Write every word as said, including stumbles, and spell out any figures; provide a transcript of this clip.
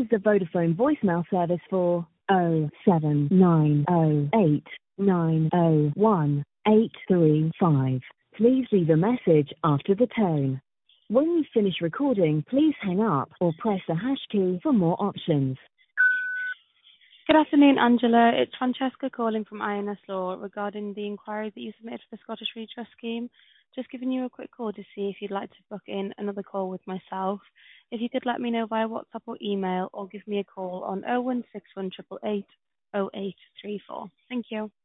is the Vodafone voicemail service for oh seven nine oh eight nine oh one eight three five. Please leave a message after the tone. When you finish recording, please hang up or press the hash key for more options. Good afternoon, Angela. It's Francesca calling from I N S Law regarding the inquiry that you submitted for the Scottish Redress Scheme. Just giving you a quick call to see if you'd like to book in another call with myself. If you could let me know via WhatsApp or email, or give me a call on oh one six one eight eight oh eight three four. Thank you.